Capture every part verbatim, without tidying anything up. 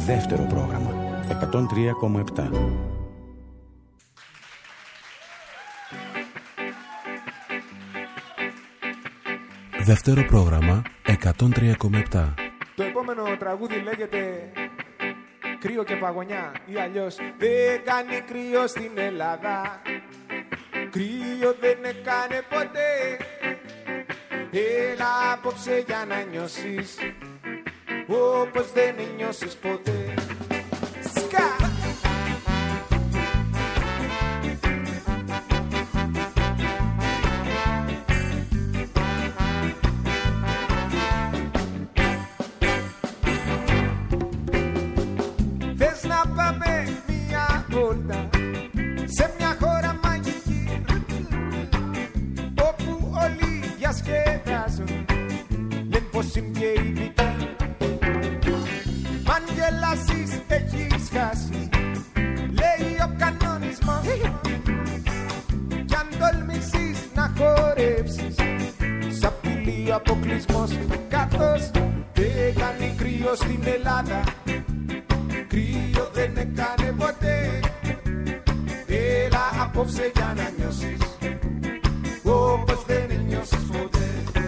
Δεύτερο πρόγραμμα εκατόν τρία κόμμα επτά. Δεύτερο πρόγραμμα εκατόν τρία κόμμα επτά. Το επόμενο τραγούδι λέγεται Κρύο και Παγωνιά ή αλλιώς δεν κάνει κρύο στην Ελλάδα. Κρύο δεν έκανε ποτέ. Έλα απόψε για να νιώσεις όπως δεν νιώσεις ποτέ. Σκα! Θες να πάμε μια βόλτα σε μια χώρα μαγική όπου όλοι διασκεδάζουν, λένε πως είναι και ειδικοί. Μ' αν γελάσεις έχεις χάσει, λέει ο κανονισμός. Κι αν τολμήσεις να χορέψεις, σ' απειλεί ο αποκλεισμός. Καθώς δεν κάνει κρύο στην Ελλάδα, κρύο δεν έκανε ποτέ. Έλα απόψε για να νιώσεις όπως δεν νιώσεις ποτέ.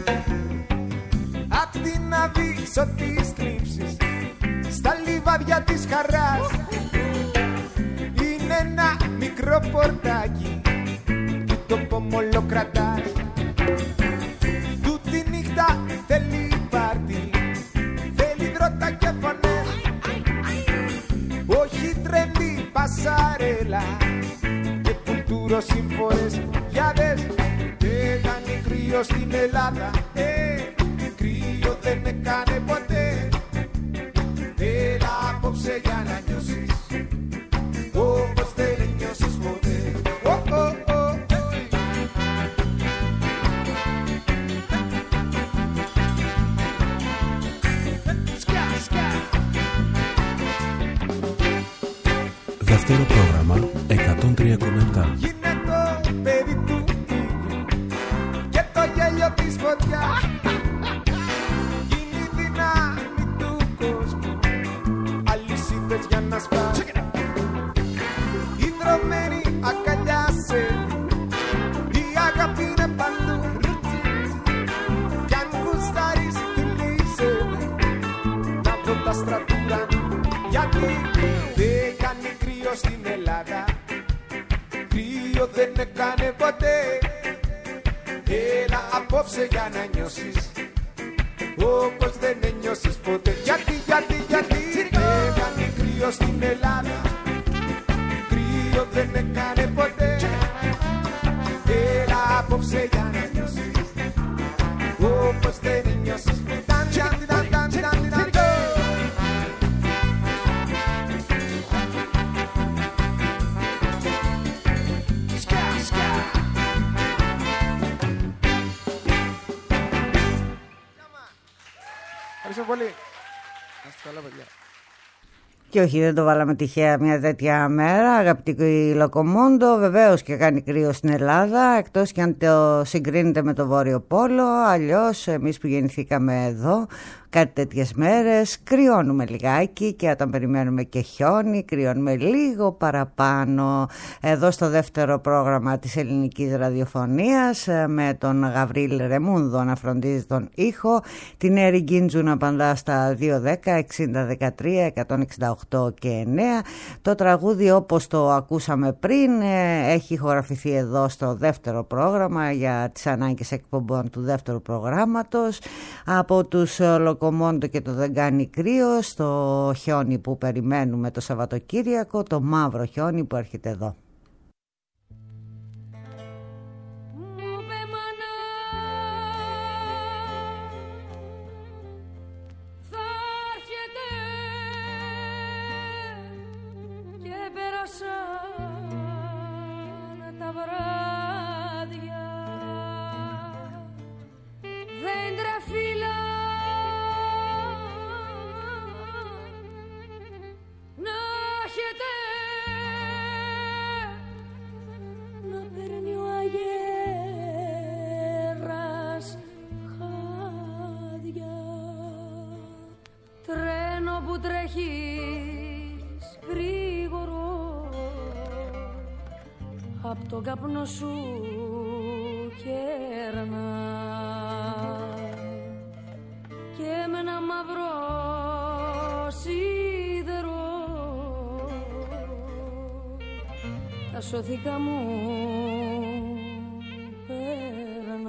Απ' την Αβύσσο της θλίψης στα λιβάδια της χαράς είναι ένα μικρό πορτάκι που το πομολό κρατάς. Τούτη νύχτα θέλει πάρτι, θέλει δρότα και φωνές, όχι τρέντι πασαρέλα και κουλτούρο σύμφορες. Για δες, δεν κάνει κρύο στην Ελλάδα, ε, κρύο δεν έκανε ποτέ. Έλα απόψε για να νιώσεις όπως δεν νιώσεις ποτέ. Oh, oh, oh, oh. Σκιά, σκιά. Δεύτερο πρόγραμμα εκατόν τρία κόμμα επτά. Είναι το παιδί του ήλιου και το γέλιο της φωτιάς. Είναι η δύναμη του κόσμου, αλυσίδες για να σπάς. Η δρομένη αγκαλιάσαι, η αγάπη είναι παντού. Κι αν γουστάρεις φιλήσε να βρω τα στρατούρα. Γιατί δεν κάνει κρύο στην Ελλάδα, κρύο δεν έκανε ποτέ. Έλα απόψε για να νιώσεις όπως δεν νιώσεις ποτέ. Γιατί, γιατί, γιατί δεν κάνει κρύο στην Ελλάδα, κρύο δεν έκανε ποτέ. Έλα απόψε για να νιώσεις όπως δεν νιώσεις ποτέ. Ευχαριστώ πολύ. Καλά, παιδιά. Και όχι, δεν το βάλαμε τυχαία μια τέτοια μέρα, αγαπητή Λοκομόντο. Βεβαίως και κάνει κρύο στην Ελλάδα, εκτός και αν το συγκρίνεται με το Βόρειο Πόλο. Αλλιώς εμείς που γεννηθήκαμε εδώ, κάτι τέτοιες μέρες, κρυώνουμε λιγάκι και όταν περιμένουμε και χιόνι, κρυώνουμε λίγο παραπάνω. Εδώ στο δεύτερο πρόγραμμα της ελληνικής ραδιοφωνίας, με τον Γαβρίλ Ρεμούνδο να φροντίζει τον ήχο, την Έρη Γκίντζου να απαντά στα δύο δέκα εξήντα δεκατρία εκατόν εξήντα οκτώ και εννέα. Το τραγούδι, όπως το ακούσαμε πριν, έχει ηχογραφηθεί εδώ στο δεύτερο πρόγραμμα για τις ανάγκες εκπομπών του δεύτερου προγράμματος από τους Λοκομόντο και το Δεν κάνει κρύο, στο χιόνι που περιμένουμε το Σαββατοκύριακο, το μαύρο χιόνι που έρχεται εδώ. Να έχετε που τρέχεις γρήγορο απ' τον καπνό σου κέρνα και με ένα μαύρο σίδερο τα σώθηκα μου πέρνα.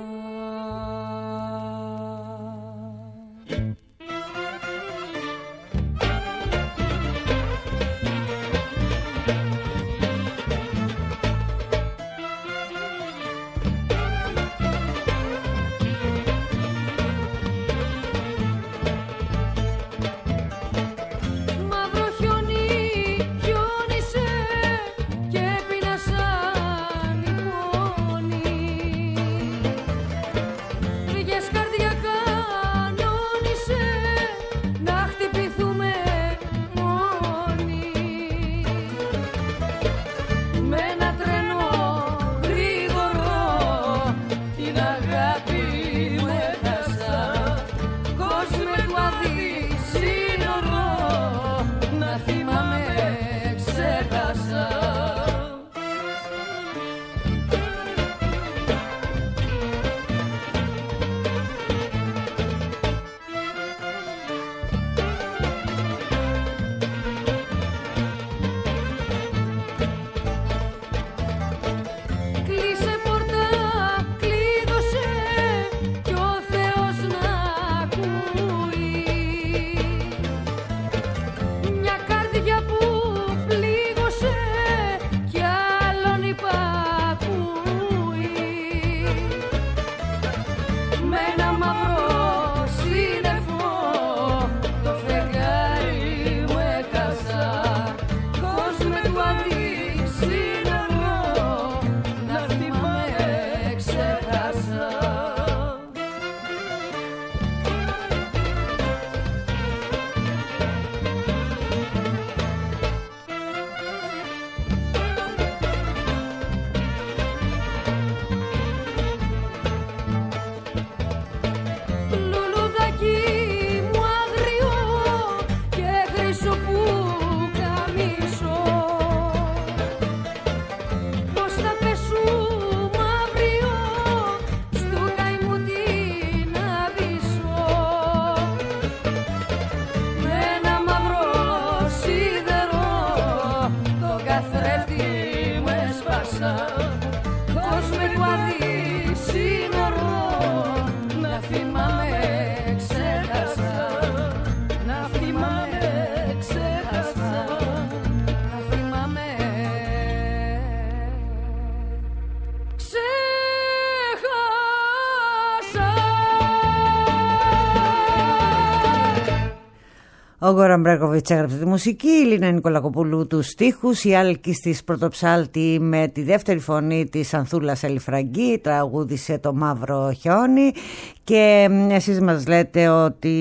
Ο Γκόραν Μπρέκοβιτς έγραψε τη μουσική, η Λίνα Νικολακοπούλου τους στίχους, η Άλκης της Πρωτοψάλτη με τη δεύτερη φωνή της Ανθούλας Ελιφραγκή τραγούδισε το Μαύρο Χιόνι. Και εσείς μας λέτε ότι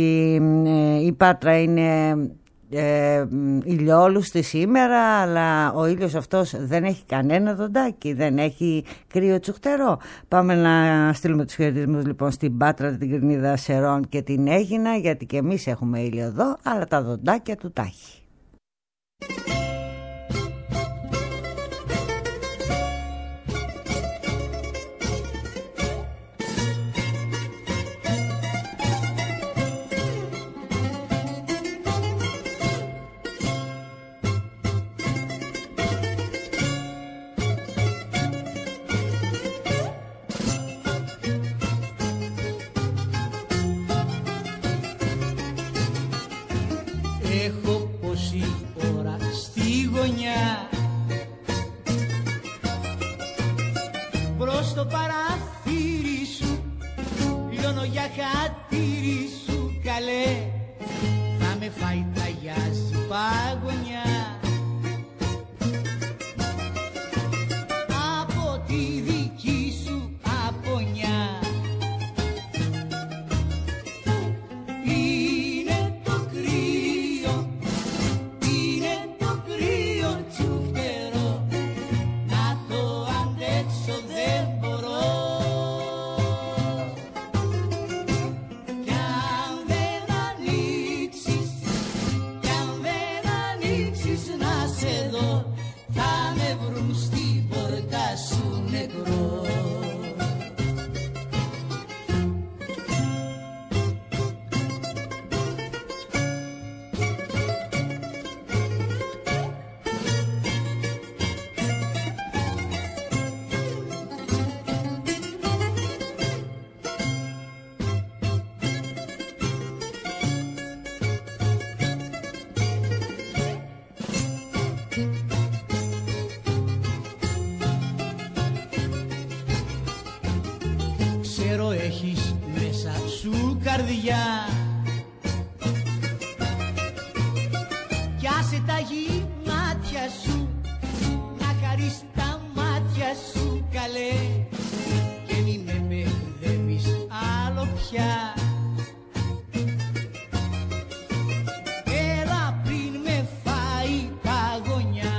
η Πάτρα είναι ε, ηλιόλουστη σήμερα, αλλά ο ήλιος αυτός δεν έχει κανένα δοντάκι, δεν έχει κρύο τσουχτερό. Πάμε να στείλουμε τους χαιρετισμούς λοιπόν στην Πάτρα, την Κρινίδα Σερών και την Αίγινα, γιατί και εμείς έχουμε ήλιο εδώ, αλλά τα δοντάκια του τα έχει. Έχω πόση ώρα στη γωνιά, προς το παραθύρι σου λιώνω για χατήρι σου καλέ, θα με φάει ταγιάζει παγωνιά. Από τη δική σου απονιά καρδιά. Κι άσε τα γη μάτια σου να χαρείς τα μάτια σου καλέ, και μη με μπερδεύεις άλλο πια. Έλα πριν με φάει παγωνιά.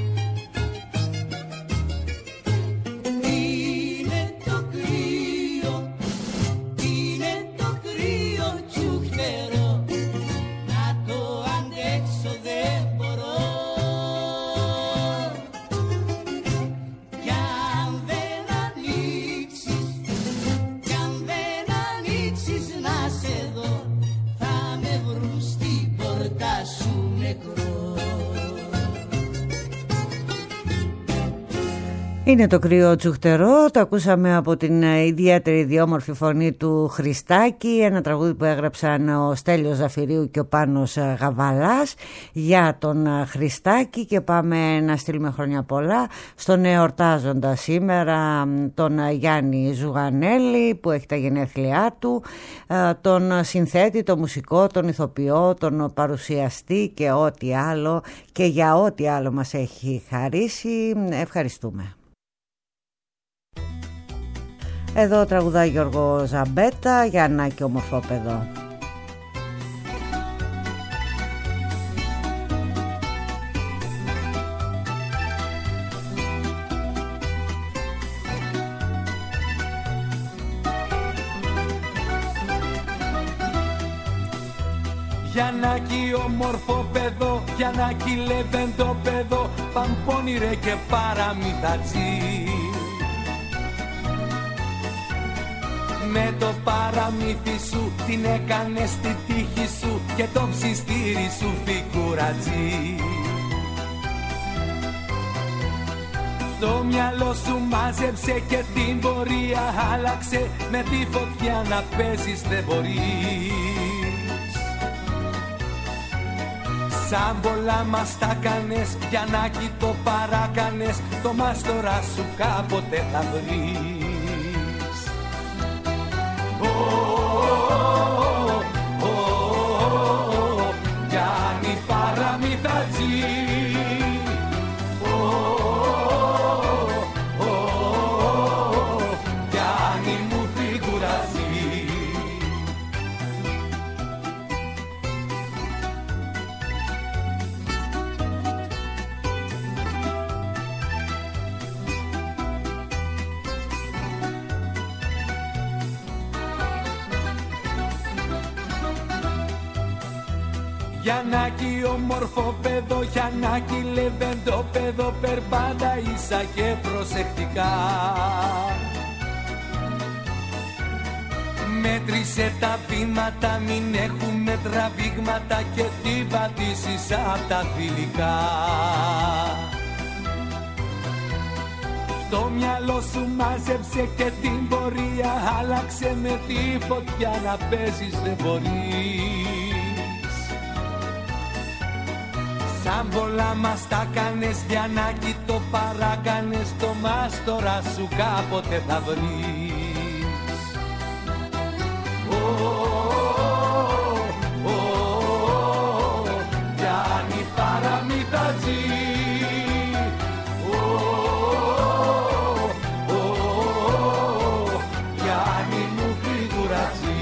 Είναι το κρύο, είναι το κρύο τσουχτερό, να το αντέξω δεν μπορώ. Κι αν δεν ανοίξεις, κι αν δεν ανοίξεις να σε δω, θα με βρουν στην πόρτα σου νεκρό. Είναι το κρύο τσουχτερό, το ακούσαμε από την ιδιαίτερη ιδιόμορφη φωνή του Χριστάκη, ένα τραγούδι που έγραψαν ο Στέλιος Ζαφυρίου και ο Πάνος Γαβαλάς για τον Χριστάκη, και πάμε να στείλουμε χρόνια πολλά στον εορτάζοντα σήμερα τον Γιάννη Ζουγανέλη που έχει τα γενέθλιά του, τον συνθέτη, τον μουσικό, τον ηθοποιό, τον παρουσιαστή και ό,τι άλλο, και για ό,τι άλλο μας έχει χαρίσει. Ευχαριστούμε. Εδώ τραγουδάει Γιώργο Ζαμπέτα, Γιαννάκη όμορφο παιδό. Γιαννάκη όμορφο παιδό, Γιαννάκη λεβέντο παιδό, παμπώνιρε και παραμυθατζή. Με το παραμύθι σου την έκανες στη τύχη σου και το ψιστήρι σου φικουρατζή. Το μυαλό σου μάζεψε και την πορεία άλλαξε, με τη φωτιά να παίζεις δεν μπορείς. Σαν πολλά μας τα κάνες, Γιαννάκη το παράκανες, το μάστορα σου κάποτε θα βρεις. Γιάννη παραμυθατζή, Γιάννη μου φιγουραζή. Γιαννάκη όμορφο παιδό, Γιαννάκη λεβέντο παιδό, περπάτα ίσα και προσεκτικά. Μέτρησε τα βήματα, μην έχουμε τραβήγματα και την πατήσεις απ' τα φιλικά. Το μυαλό σου μάζεψε και την πορεία άλλαξε, με τη φωτιά να παίζεις δεν μπορείς. Σαν πολλά μας τα κάνες, Γιαννάκη το παράκανες, το μάστορα σου κάποτε θα βρεις. Γιάννη παραμυθατζή, Γιάννη μου φιγουρατζή.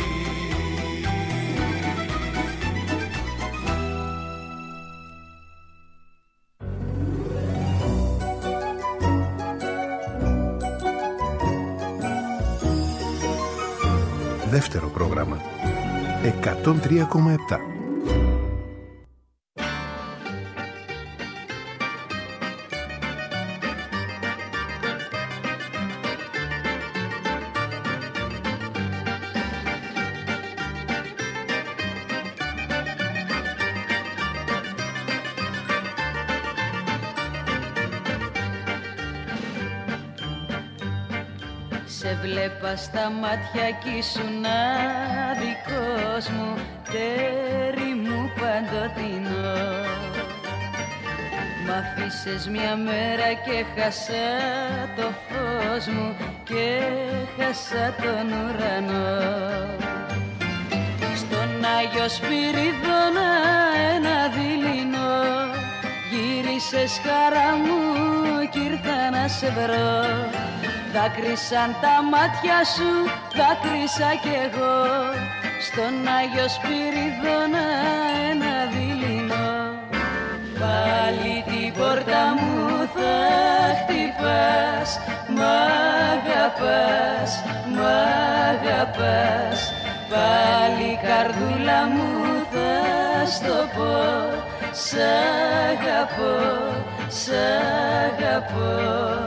Δεύτερο πρόγραμμα εκατόν τρία κόμμα επτά. Σε βλέπα στα μάτια κι ήσουν άδικος μου, τέρι μου παντοτινό. Μ' αφήσες μια μέρα και χάσα το φως μου και χάσα τον ουρανό. Άγιο Σπυρίδωνα ένα δειλινό, γύρισες χαρά μου κι ήρθα να σε βρω. Δάκρυσαν τα μάτια σου, δάκρυσα κι εγώ, στον Άγιο Σπυρίδωνα ένα δειλινό. Πάλι την πόρτα μου θα χτυπάς, μ' αγαπάς, μ' αγαπάς. Πάλι καρδούλα μου θα στο πω, σ' αγαπώ, σ' αγαπώ.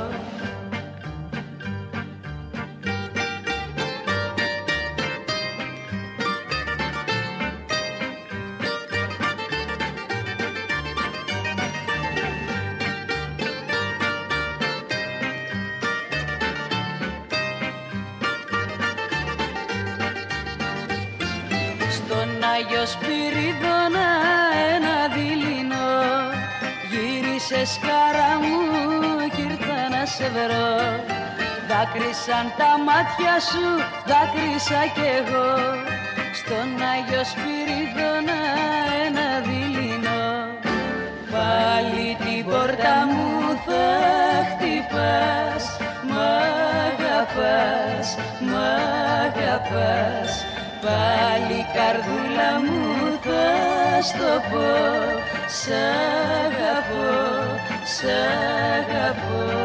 Άγιο Σπυρίδωνα ένα δειλινό, γύρισες χαρά μου κι ήρθα να σε βρω. Δάκρυσαν τα μάτια σου, δάκρυσα κι εγώ, στον Άγιο Σπυρίδωνα ένα δειλινό. Πάλι την πόρτα μου θα χτυπάς, μ' αγαπάς, μ' αγαπάς. Πάλι καρδούλα μου θα στο πω, σ' αγαπώ, σ' αγαπώ.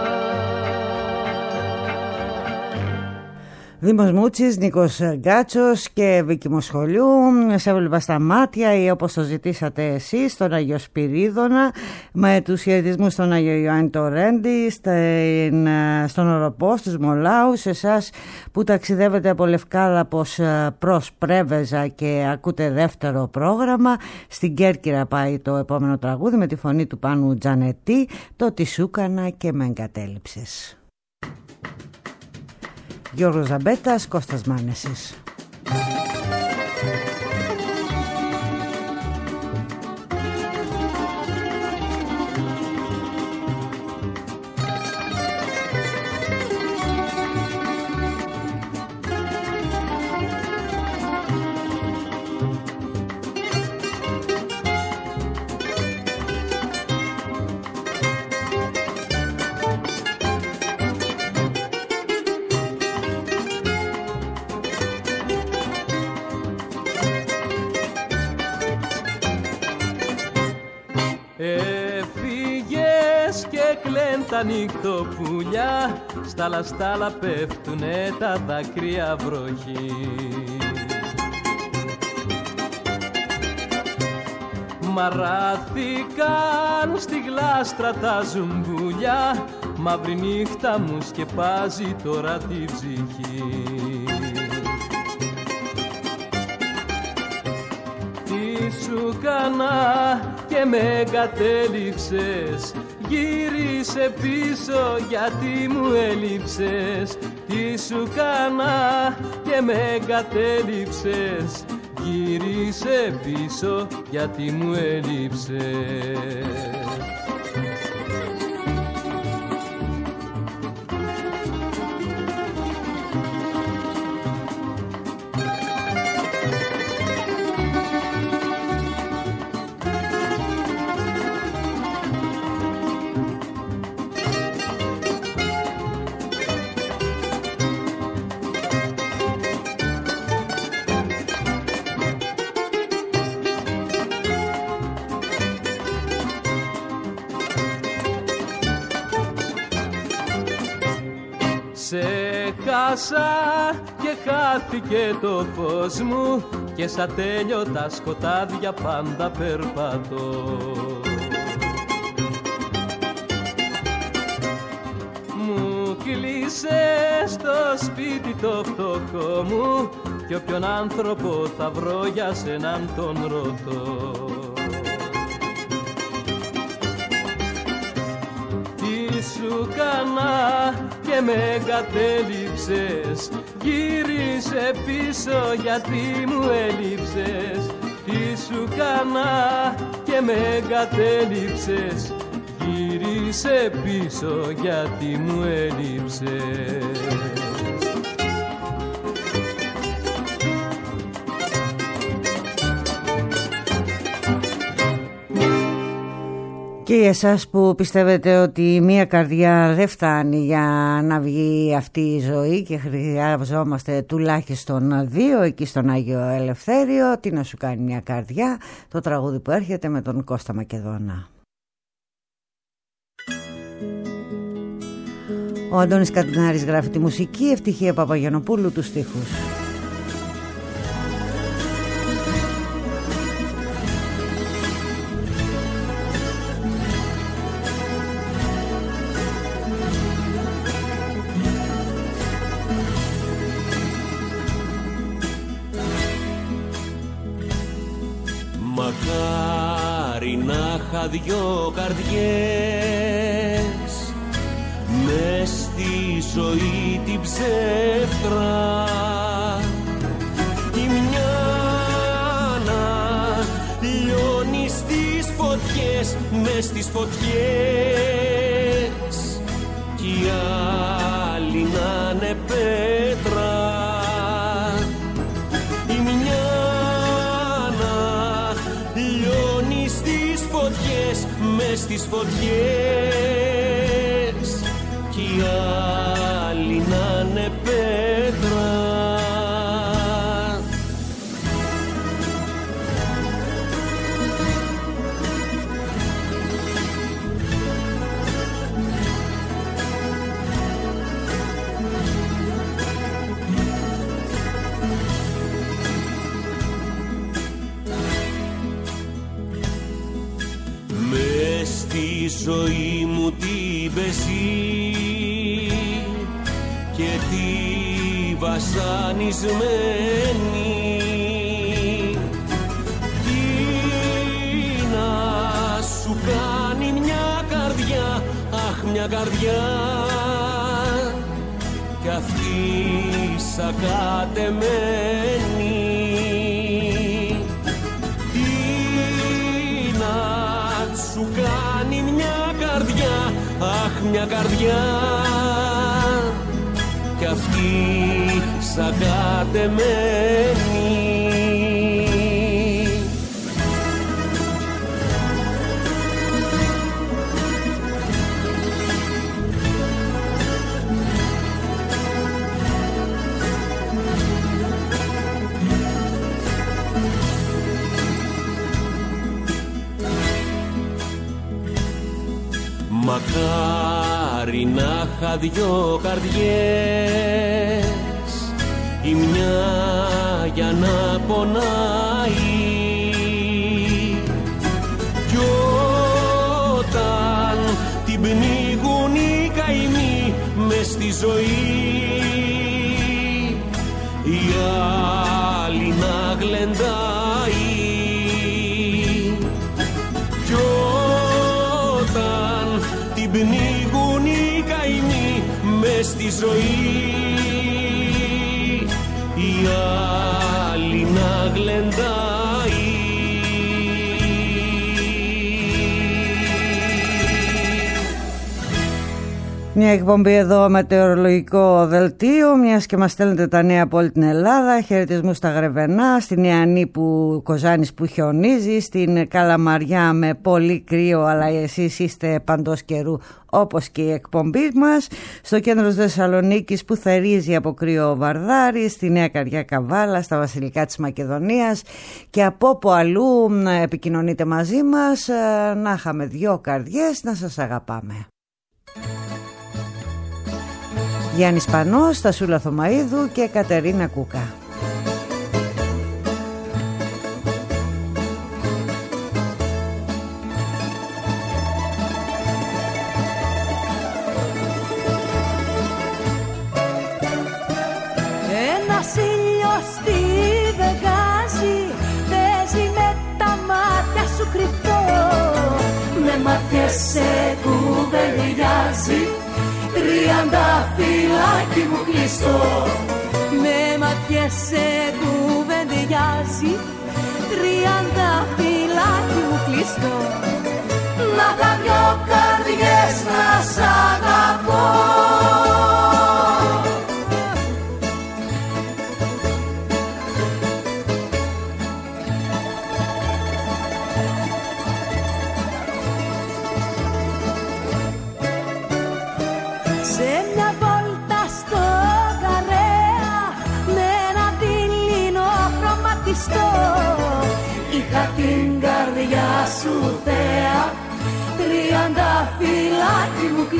Δήμος Μούτσης, Νίκος Γκάτσος και Βίκη Μοσχολιού. Σε έβλεπα στα μάτια ή όπως το ζητήσατε εσείς, στον Άγιο Σπυρίδωνα, με τους χαιρετισμούς στον Άγιο Ιωάννη το Ρέντι, στον Οροπό, στους Μολάους, εσάς που ταξιδεύετε από Λευκάλαπος προς Πρέβεζα και ακούτε δεύτερο πρόγραμμα. Στην Κέρκυρα πάει το επόμενο τραγούδι με τη φωνή του Πάνου Τζανετή, το «Τι σου έκανα και με εγκατέλειψες». Γιώργος Ζαμπέτας, Κώστας Μάνεσης. Έφυγες και κλαίν τα νυχτοπουλιά, στάλα στάλα πέφτουνε τα δάκρυα βροχή. Μαράθηκαν στη γλάστρα τα ζουμπουλιά, μαύρη νύχτα μου σκεπάζει τώρα τη ψυχή. Τι σου κάνα και με εγκατέλειψες, γύρισε πίσω γιατί μου έλειψες. Τι σου κάνα και με εγκατέλειψες, γύρισε πίσω γιατί μου έλειψες. Και χάθηκε το φως μου και στα τέλειωτα σκοτάδια πάντα περπατώ. Μου κλείσες στο σπίτι το φτωχό μου κι όποιον άνθρωπο θα βρω για σέναν τον ρωτώ. Τι σου κάνα και με εγκατέλειψες, γύρισε πίσω γιατί μου έλειψες. Τι σου κάνα και με εγκατέλειψες, γύρισε πίσω γιατί μου έλειψες. Και για εσάς που πιστεύετε ότι μία καρδιά δεν φτάνει για να βγει αυτή η ζωή και χρειαζόμαστε τουλάχιστον δύο εκεί στον Άγιο Ελευθέριο, τι να σου κάνει μια καρδιά, το τραγούδι που έρχεται με τον Κώστα Μακεδόνα. Ο Αντώνης Κατινάρης γράφει τη μουσική, Ευτυχία Παπαγιανοπούλου τους στίχους. Μακάρι να είχα δυο καρδιές μες στη ζωή την ψεύτρα, η μια να λιώνει στις φωτιές, μες στις φωτιές, κι η άλλη να είναι πέτρα. Η μια να λιώνει στις φωτιές, μες στις φωτιές, κι η άλλη να είναι πέτρα. Μες στη ζωή μου την πεσί και τη βασανισμένη, τι να σου κάνει μια καρδιά, αχ μια καρδιά, κι αυτή σακατεμένη. Τι να σου κάνει μια καρδιά, αχ μια καρδιά, κι αυτή σακατεμένη. Μακάρι να είχα δυο καρδιές, η μια για να πονάει, κι όταν την πνίγουν οι καημοί μες στη ζωή, η άλλη να γλεντάει, κι όταν την πνίγουν οι καημοί μες στη ζωή, η άλλη να γλεντάει. Μια εκπομπή εδώ μετεωρολογικό δελτίο, μιας και μας στέλνετε τα νέα από όλη την Ελλάδα. Χαιρετισμούς στα Γρεβενά, στην Ιαννή που Κοζάνης που χιονίζει, στην Καλαμαριά με πολύ κρύο, αλλά εσείς είστε παντός καιρού όπως και η εκπομπή μας. Στο κέντρο της Θεσσαλονίκης που θερίζει από κρύο Βαρδάρι, στη Νέα Καριά Καβάλα, στα Βασιλικά της Μακεδονίας και από όπου αλλού επικοινωνείτε μαζί μας. Να είχαμε δυο καρδιές, να σας αγαπάμε. Γιάννης Πανός, Στασούλα Θωμαΐδου και Κατερίνα Κούκα. Ένας ήλιος στη Βεγάζη παίζει με τα μάτια σου κρυφτό, με μάτιες σε κουβεντιάζει, τριάντα φυλάκι μου κλειστό. Με ματιές σε κουβεντιάζει, τριάντα φυλάκι μου κλειστό. Να τα δυο καρδιές να σ' αγαπώ.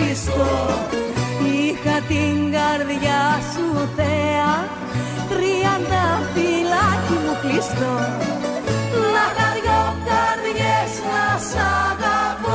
κλειστό. Είχα την καρδιά σου θέα, τριάντα φυλάκι μου κλειστό. Να είχα δυο καρδιές να σ' αγαπώ.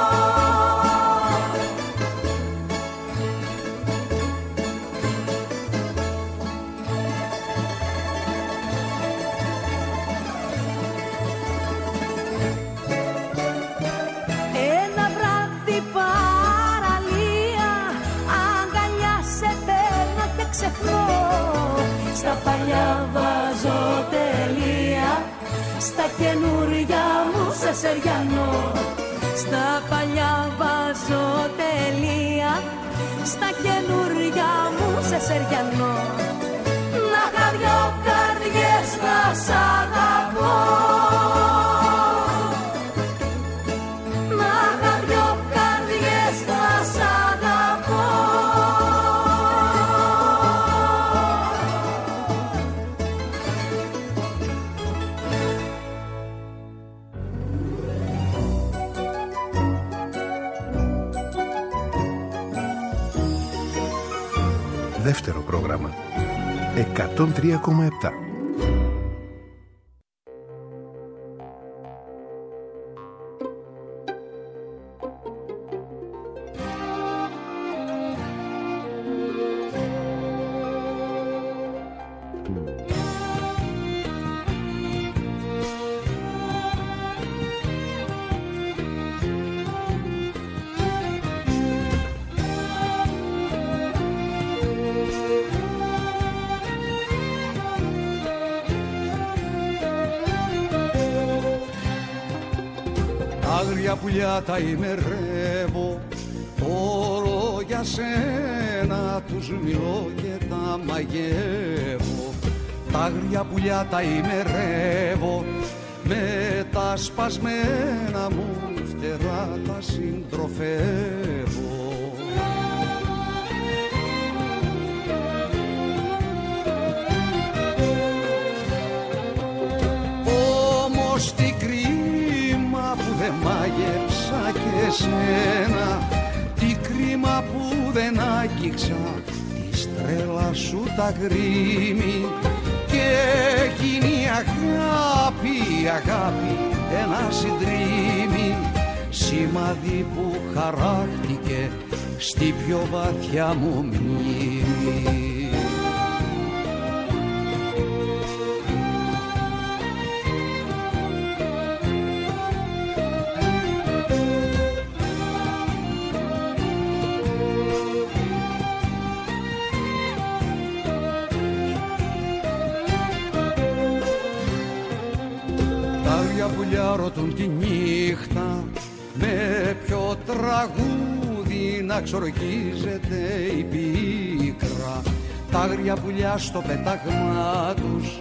Στα παλιά βάζω τελεία, στα καινούρια μου σε σεριανό. Στα παλιά βάζω τελεία, στα καινούρια μου σε σεριανό. Να είχα δυο καρδιές να σ' αγαπώ. Να είχα δυο καρδιές να σ' αγαπώ. Δεύτερο πρόγραμμα εκατόν τρία κόμμα επτά. Άγρια πουλιά τα ημερεύω, όλο για σένα τους μιλώ και τα μαγεύω. Τα άγρια πουλιά τα ημερεύω, με τα σπασμένα μου φτερά τα συντροφεύω. Όμως τι κρίμα που δεν μάγεψα και σένα, τι κρίμα που δεν άγγιξα της τρέλας σου τα γκρίμη. Και εκείνη η αγάπη, η αγάπη ένα συντρίμι, σημάδι που χαράχτηκε στη πιο βαθιά μου μνήμη. Πουλιά ρωτούν τη νύχτα με ποιο τραγούδι να ξορκίζεται η πίκρα. Τα άγρια πουλιά στο πέταγμά τους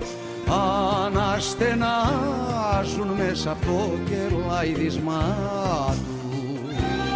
αναστενάζουν μέσα από το κελάιδισμά τους.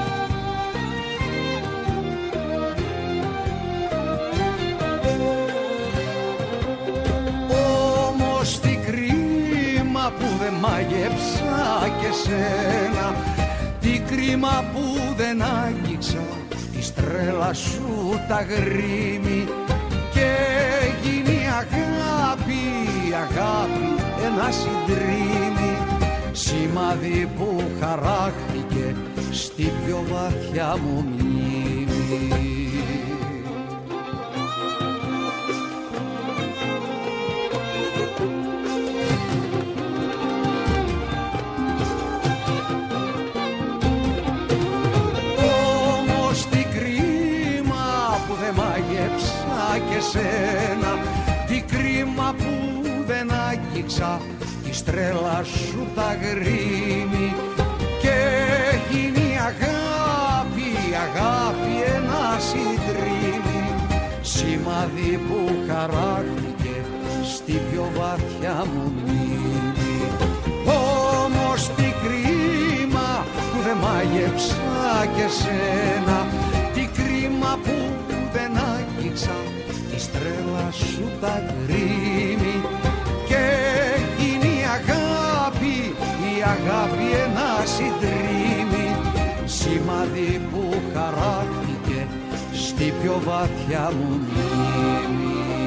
Όμως τι κρίμα που δεν μάγεψα και σένα, τι κρίμα που δεν άγγιξα της τρέλας σου τα γκρίμη. Και γίνει αγάπη, αγάπη ένα συντρίμι, σημάδι που χαράχτηκε στη πιο βαθιά μου μνήμη. Και σένα, τι κρίμα που δεν άγγιξα της τρέλας σου τα γκρίμη. Και γίνει αγάπη, αγάπη ένα συντρίμι, σημάδι που χαράχτηκε στη πιο βαθιά μου μνήμη. Όμως τι κρίμα που δεν μάγεψα και σένα, τι κρίμα που δεν άγγιξα της τρέλας σου τα γκρίμη. Και είναι η αγάπη, η αγάπη ένα συντρίμι, σημάδι που χαράχτηκε στη πιο βαθιά μου μνήμη.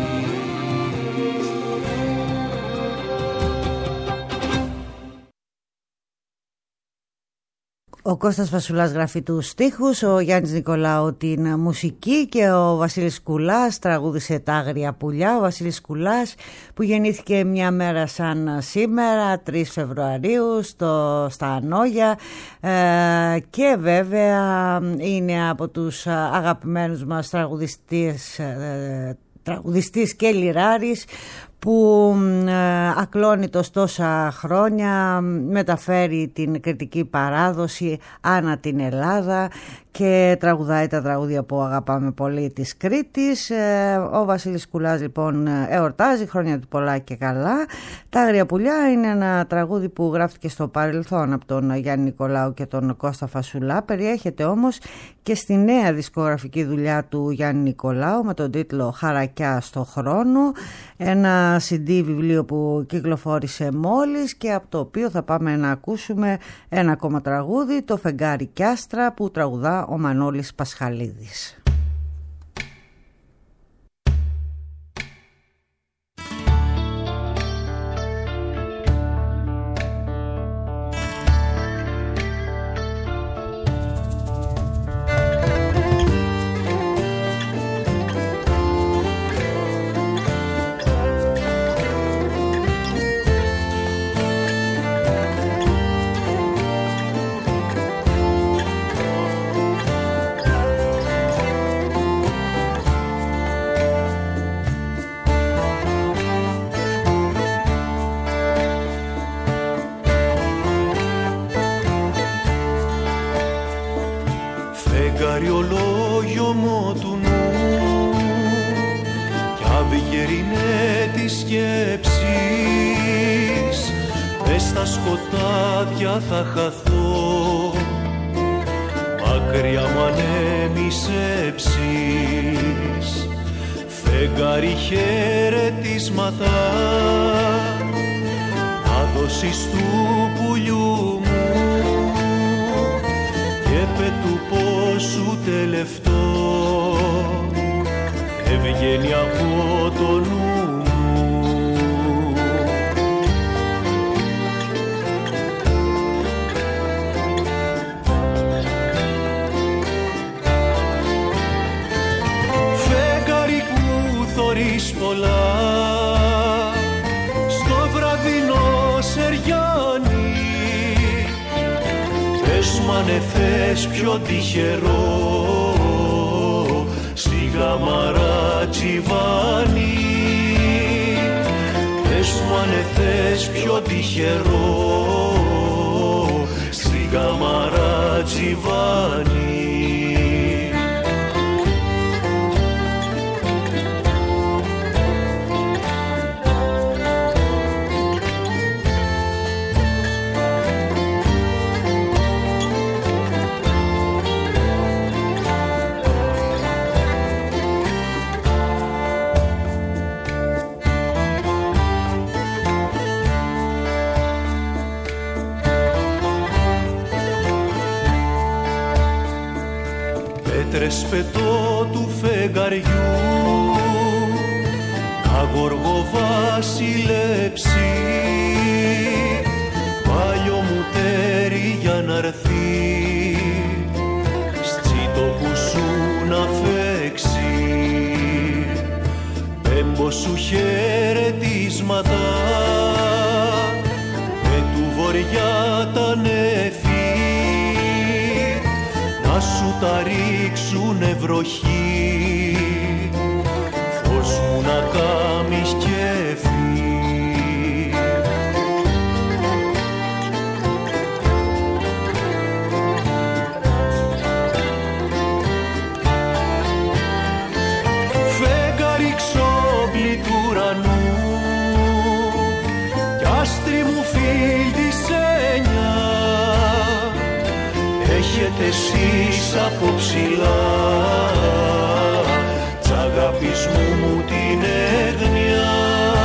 Ο Κώστας Φασουλάς γράφει τους στίχους, ο Γιάννης Νικολάου την μουσική και ο Βασίλης Κουλάς τραγούδισε τα Άγρια Πουλιά. Ο Βασίλης Κουλάς που γεννήθηκε μια μέρα σαν σήμερα, τρεις Φεβρουαρίου στο, στα Ανόγια ε, και βέβαια είναι από τους αγαπημένους μας τραγουδιστές, ε, τραγουδιστής και λυράρης που ε, ακλόνητος τόσα χρόνια μεταφέρει την κριτική παράδοση ανά την Ελλάδα και τραγουδάει τα τραγούδια που αγαπάμε πολύ της Κρήτης. Ε, ο Βασίλης Κουλάς λοιπόν εορτάζει, χρόνια του πολλά και καλά. Τα Άγρια Πουλιά είναι ένα τραγούδι που γράφτηκε στο παρελθόν από τον Γιάννη Νικολάου και τον Κώστα Φασουλά. Περιέχεται όμως και στη νέα δισκογραφική δουλειά του Γιάννη Νικολάου με τον τίτλο «Χαρακιά στο χρόνο», ένα σι ντι βιβλίο που κυκλοφόρησε μόλις και από το οποίο θα πάμε να ακούσουμε ένα ακόμα τραγούδι, το «Φεγγάρι κι άστρα» που τραγουδά ο Μανώλης Πασχαλίδης. Θα χαθώ, μακριά μου ανέμισεψεις, φεγγάρι χαιρετίσματα να δώσεις του πουλιού μου και πετού πόσου τελευταίο ευγαίνει από το νου. Πολλά στο βραδινό Σεριάνι, πες μου αν θες πιο τυχερό στη γαμαρά τσιβάνι, πες μου αν θες πιο τυχερό στη γαμαρά τσιβάνι. Πετώ του φεγγαριού να γοργοβάσιλεψει, πάλιο μου τέρι για να'ρθεί στσίτο σου να φέξει, πέμπω σου χαιρετίσματα με του βοριά τα νεφή να σου τα ρίξουνε βροχή, φως μου να κάμεις κέφι. Φεγγάρι ξόπλη του ουρανού κι άστρι μου φίλτισενιά, έχετε εσείς από ψηλά τ' αγάπης μου την έγνοια,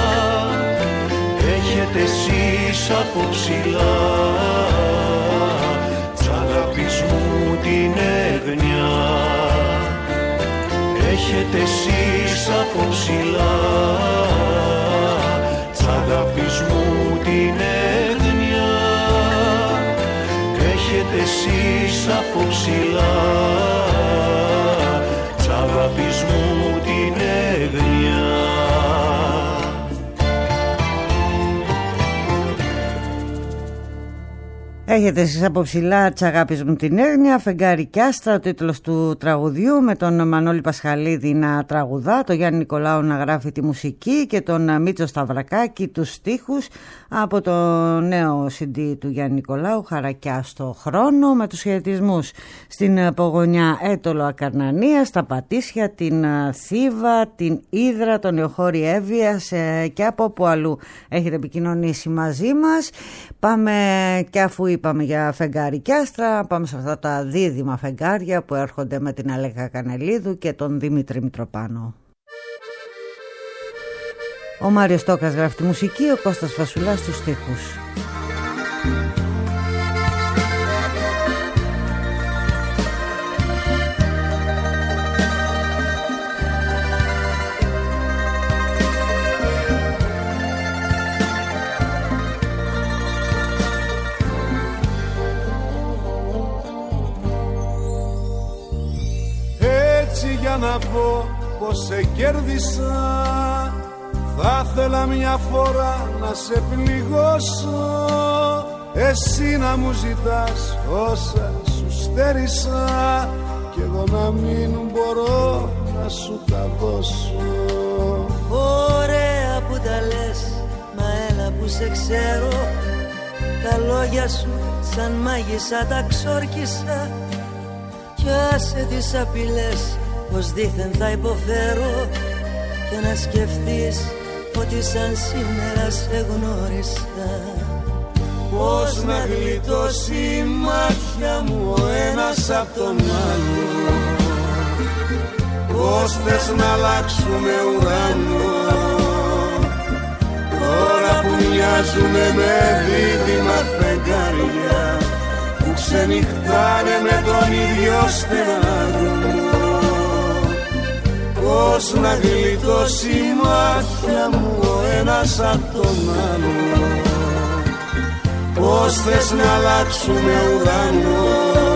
έχετε εσείς από ψηλά τ' αγάπης μου την έγνοια έχετε εσείς από ψηλά, τ' αγάπης μου την έγνοια έχετε εσείς από ψηλά, τ' αγάπης μου την έγνοια. Έχετε εσείς από ψηλά της αγάπης μου την έγνοια, Φεγγάρι κι άστρα, ο τίτλος του τραγουδιού, με τον Μανώλη Πασχαλίδη να τραγουδά, τον Γιάννη Νικολάου να γράφει τη μουσική και τον Μίτσο Σταυρακάκη τους στίχους, από το νέο σι ντι του Γιάννη Νικολάου, Χαρακιά στο χρόνο, με τους χαιρετισμούς στην Πογονιά Έτολο Ακαρνανία, στα Πατήσια, την Θήβα, την Ύδρα, τον Νεοχώρη Εύβοιας και από όπου αλλού έχετε επικοινωνήσει μαζί μας. Πάμε, και αφού είπαμε για φεγγάρι και άστρα, πάμε σε αυτά τα δίδυμα φεγγάρια που έρχονται με την Αλέκα Κανελίδου και τον Δημήτρη Μητροπάνο. Ο Μάριος Τόκας γράφει τη μουσική, ο Κώστας Φασουλάς τους στίχους. Για να πω πως σε κέρδισα, θα ήθελα μια φορά να σε πληγώσω, εσύ να μου ζητάς όσα σου στέρισα κι εγώ να μην μπορώ να σου τα δώσω. Ωραία που τα λες, μα έλα που σε ξέρω, τα λόγια σου σαν μάγισσα τα ξόρκισα κι άσε τις απειλές πως δήθεν θα υποφέρω και να σκεφτείς ότι σαν σήμερα σε γνώρισα. Πώς να γλιτώσει η μάτια μου ο ένας απ' τον άλλο, πώς θες να αλλάξουμε ουρανό, τώρα που μοιάζουμε με δίδυμα φεγγάρια που ξενυχτάνε με τον ίδιο στεναγμό. Πώς να γλιτώσει η μάτια μου ο ένας απ' τον άλλο, πώς θες να αλλάξουμε ουρανό,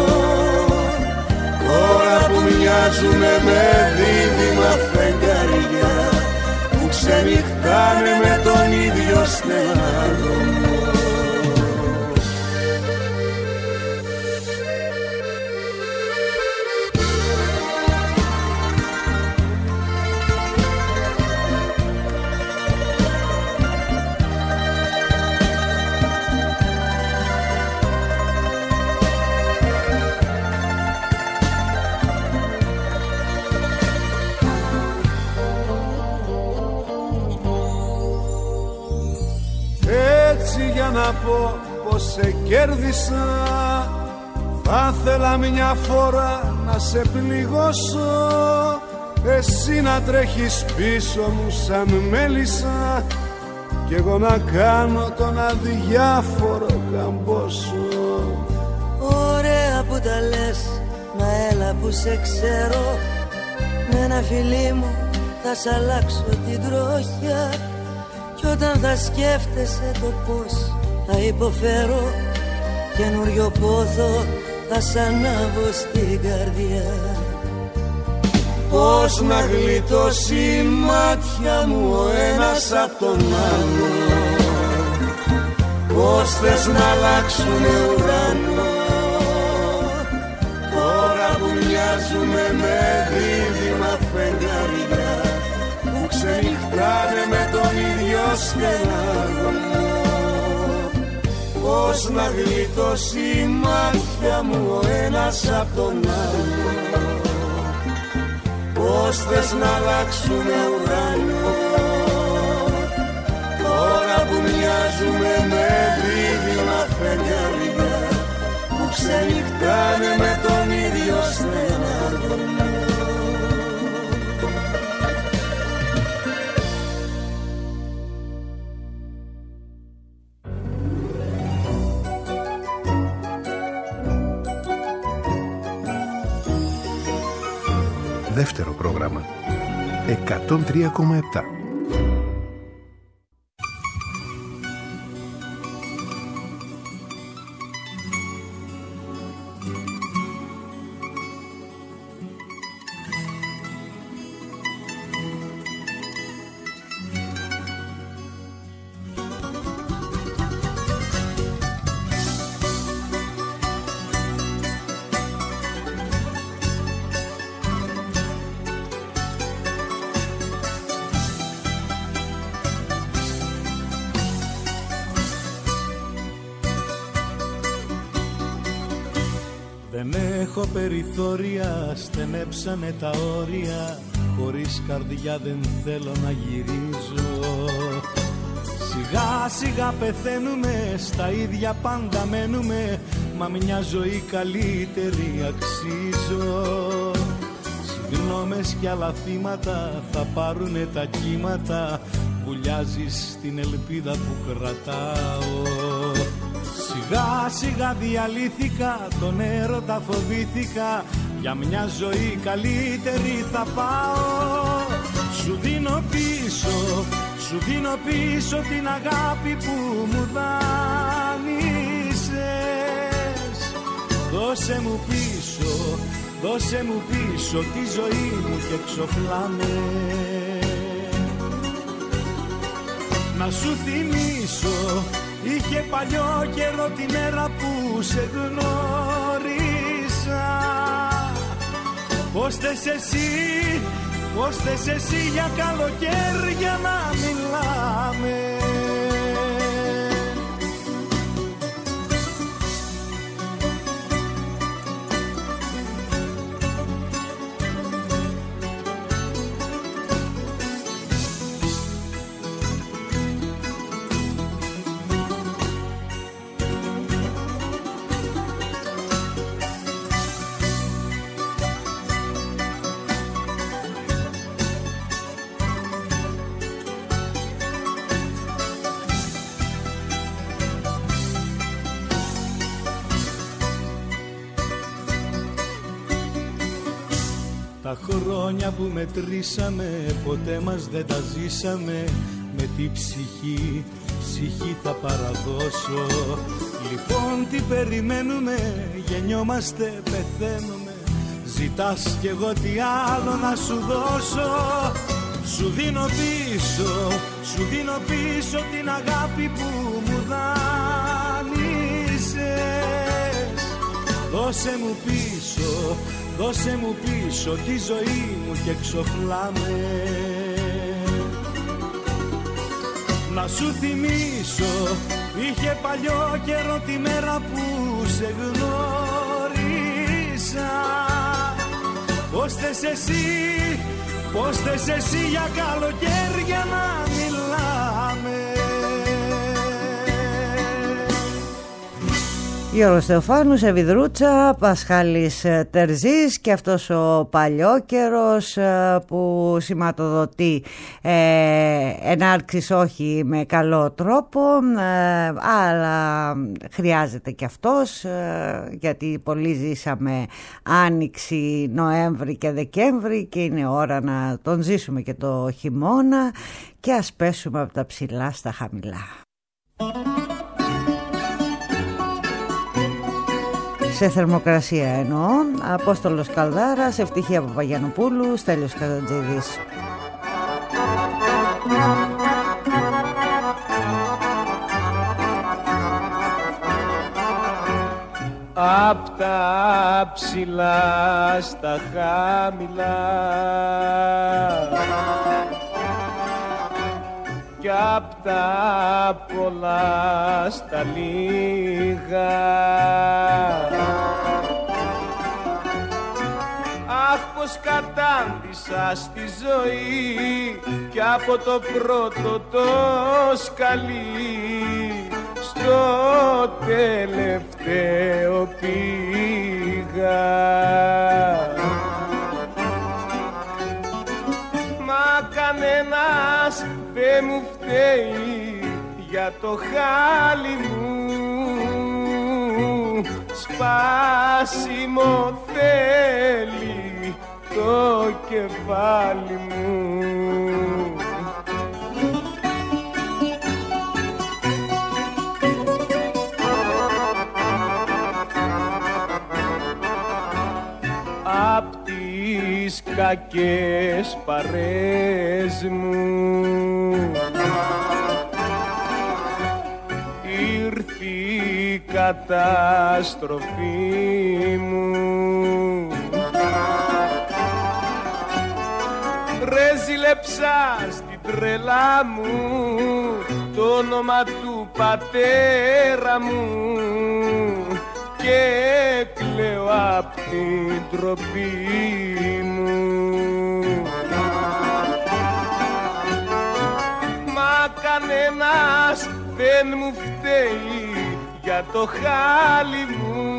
τώρα που μοιάζουμε με δίδυμα φεγγάρια που ξενυχτάνε με τον ίδιο στεναγμό. Για να πω πως σε κέρδισα, θα ήθελα μια φορά να σε πληγώσω, εσύ να τρέχεις πίσω μου σαν μέλισσα κι εγώ να κάνω τον αδιάφορο καμπόσο. Ωραία που τα λες, μα έλα που σε ξέρω, με ένα φιλί μου θα σ' αλλάξω την τροχιά κι όταν θα σκέφτεσαι το πώς θα υποφέρω, καινούριο πόθο θα σ' ανάβω στην καρδιά. Πώς να γλιτώσει η μάτια μου ο ένας απ' τον άλλο, πώς θες να αλλάξουμε ουρανό, τώρα που μοιάζουμε με δίδυμα φεγγάρια που ξενυχτάνε με τον ίδιο στεναγμό. Πώς να γλιτώσει η μάτια μου ο ένας απ' τον άλλο, πώς θες να αλλάξουμε ουρανό, τώρα που μοιάζουμε με δίδυμα φεγγάρια που ξενυχτάνε με τον ίδιο στεναγμό. Δεύτερο πρόγραμμα. εκατόν τρία κόμμα επτά. Έχω περιθώρια, στενέψανε τα όρια. Χωρίς καρδιά δεν θέλω να γυρίζω. Σιγά σιγά πεθαίνουμε, στα ίδια πάντα μένουμε. Μα μια ζωή καλύτερη αξίζω. Συγγνώμες κι άλλα θύματα θα πάρουνε τα κύματα. Βουλιάζεις την ελπίδα που κρατάω. Σιγά σιγά διαλύθηκα, τον έρωτα φοβήθηκα. Για μια ζωή καλύτερη θα πάω. Σου δίνω πίσω, σου δίνω πίσω την αγάπη που μου δάνεισες. Δώσε μου πίσω, δώσε μου πίσω τη ζωή μου και ξοφλάμε. Να σου θυμίσω, είχε παλιό καιρό τη μέρα που σε γνώρισα. Πώς θες εσύ, πώς θες εσύ για καλοκαίρια να μιλάμε. Τα χρόνια που μετρήσαμε ποτέ μας δεν τα ζήσαμε. Με τη ψυχή, ψυχή θα παραδώσω. Λοιπόν τι περιμένουμε, γεννιόμαστε, πεθαίνουμε. Ζητάς κι εγώ τι άλλο να σου δώσω. Σου δίνω πίσω, σου δίνω πίσω την αγάπη που μου δάνεισες. Δώσε μου πίσω, δώσε μου πίσω τη ζωή μου και ξοφλάμε. Να σου θυμίσω, είχε παλιό καιρό τη μέρα που σε γνώρισα. Πώς θες εσύ, πώς θες εσύ για καλοκαίρια να μιλάμε. Γιώργος Θεοφάνους, Ευηδρούτσα, Πασχάλης Τερζής και αυτός ο παλιόκαιρος που σηματοδοτεί ε, ενάρξεις όχι με καλό τρόπο, ε, αλλά χρειάζεται και αυτός ε, γιατί πολλοί ζήσαμε Άνοιξη, Νοέμβρη και Δεκέμβρη και είναι ώρα να τον ζήσουμε και το χειμώνα και ας πέσουμε από τα ψηλά στα χαμηλά. Σε θερμοκρασία εννοώ, Απόστολος Καλδάρας, Ευτυχία Παπαγιανοπούλου, Στέλιος Καζαντζίδης. Απ' τα ψηλά στα χαμηλά κι απ' τα πολλά στα λίγα. Αχ, πως κατάντησα στη ζωή κι από το πρώτο το σκαλί στο τελευταίο πήγα. Μα κανένας δεν μου φταίει για το χάλι μου, σπάσιμο θέλει το κεφάλι μου. Απ' τις κακές παρές μου ήρθε η καταστροφή μου. Ρε ζήλεψα στην τρελά μου το όνομα του πατέρα μου και κλαίω απ' την τροπή μου. Μα κανένας δεν μου φταίει για το χάλι μου.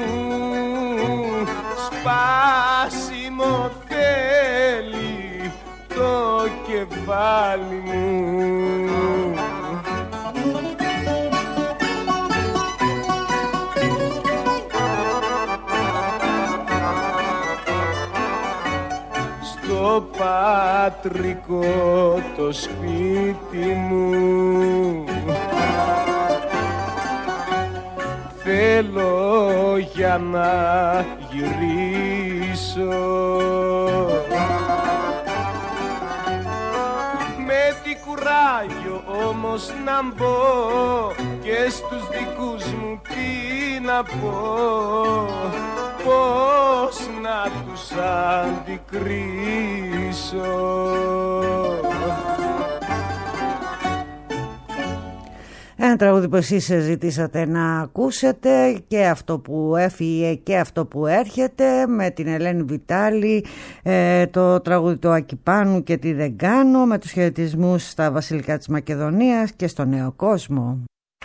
Σπάσιμο θέλει το κεφάλι μου. Στο πατρικό το σπίτι μου θέλω για να γυρίσω. Με τι κουράγιο όμως να μπω και στους δικούς μου τι να πω, πώς να τους αντικρίσω. Ένα τραγούδι που εσείς ζητήσατε να ακούσετε, και αυτό που έφυγε και αυτό που έρχεται, με την Ελένη Βιτάλη, ε, το τραγούδι του Ακιπάνου και τι δεν κάνω, με τους χαιρετισμούς στα βασιλικά της Μακεδονίας και στο νέο κόσμο.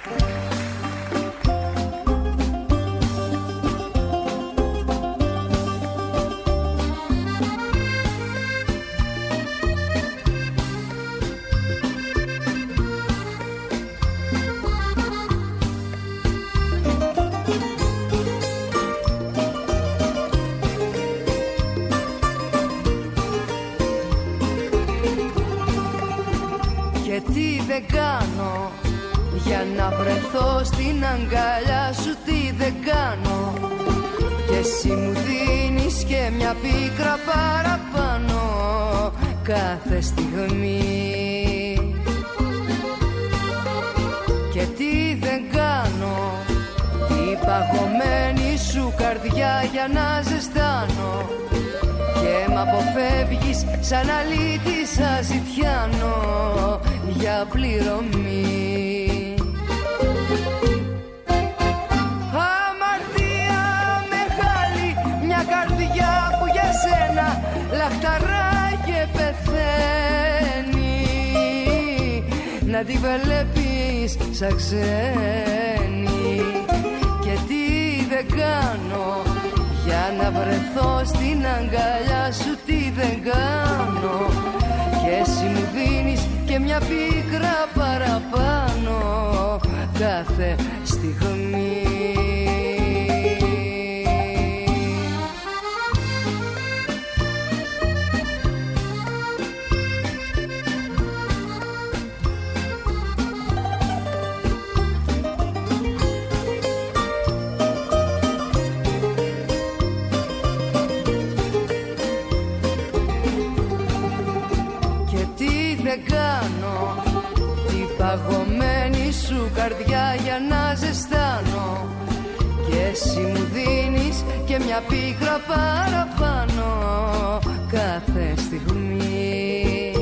Δεν κάνω για να βρεθώ στην αγκαλιά σου, τι δεν κάνω. Και εσύ μου δίνεις και μια πίκρα παραπάνω κάθε στιγμή. Και τι δεν κάνω, την παγωμένη σου καρδιά για να ζεστάνω. Και μ' αποφεύγεις σαν αλήτης αζητιάνο για πληρωμή. Αμαρτία μεγάλη, μια καρδιά που για σένα λαχταρά και πεθαίνει. Να τη βλέπεις σαν ξένη. Και τι δεν κάνω για να βρεθώ στην αγκαλιά σου, τι δεν κάνω. Και εσύ μου δίνεις και μια πίκρα παραπάνω κάθε στιγμή. Κάνω την παγωμένη σου καρδιά για να ζεστάνω. Και εσύ μου δίνεις και μια πίκρα παραπάνω κάθε στιγμή.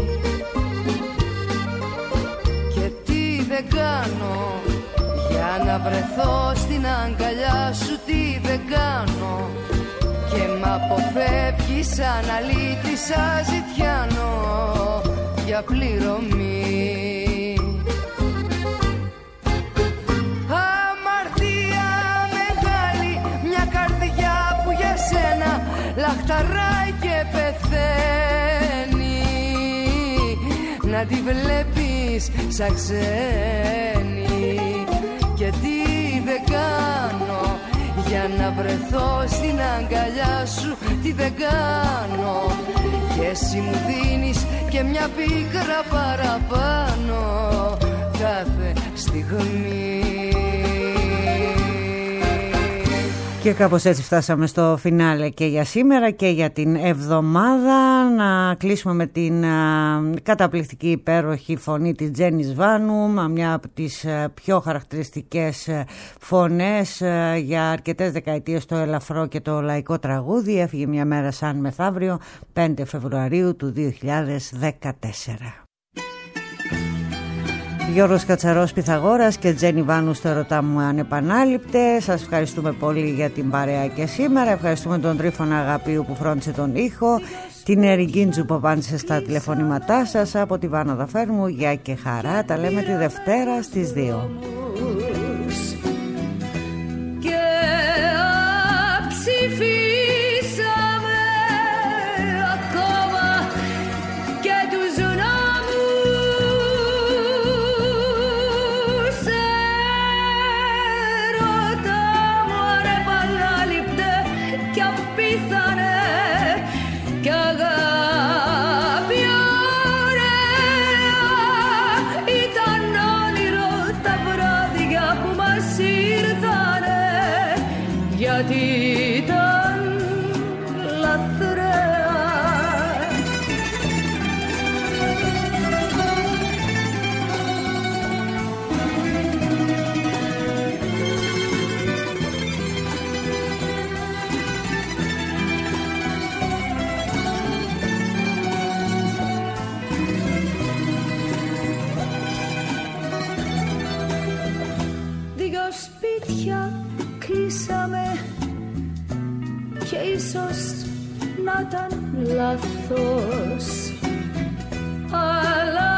Και τι δεν κάνω για να βρεθώ στην αγκαλιά σου, τι δεν κάνω. Και μ' αποφεύγεις σαν αλήτης αζητιάνο για πληρωμή. Αμαρτία μεγάλη, μια καρδιά που για σένα λαχταράει και πεθαίνει. Να τη βλέπεις σαν ξένη. Και τι δεν κάνω για να βρεθώ στην αγκαλιά σου, τι δεν κάνω. και εσύ μου δίνεις και μια πίκρα παραπάνω κάθε στιγμή. Και κάπως έτσι φτάσαμε στο φινάλε και για σήμερα και για την εβδομάδα. Να κλείσουμε με την α, καταπληκτική υπέροχη φωνή της Τζένις Βάνου, μια από τις α, πιο χαρακτηριστικές α, φωνές α, για αρκετές δεκαετίες το ελαφρό και το λαϊκό τραγούδι. Έφυγε μια μέρα σαν μεθαύριο, πέντε Φεβρουαρίου του δύο χιλιάδες δεκατέσσερα. Γιώργος Κατσαρός Πυθαγόρας και Τζένι Βάνου στο ερωτά μου ανεπανάληπτε. Σας ευχαριστούμε πολύ για την παρέα και σήμερα. Ευχαριστούμε τον Τρίφωνα Αγαπίου που φρόντισε τον ήχο, την Ερικίντζου που απάντησε στα τηλεφωνήματά σας. Από τη Βάνα Δαφέρμου, γεια και χαρά. Τα λέμε τη Δευτέρα στις δύο. Και αψηφίσαμε ακόμα και τους γιατί ήταν λαθρέα. Δύο σπίτια κλείσαμε και ίσως να ήταν λάθος, αλλά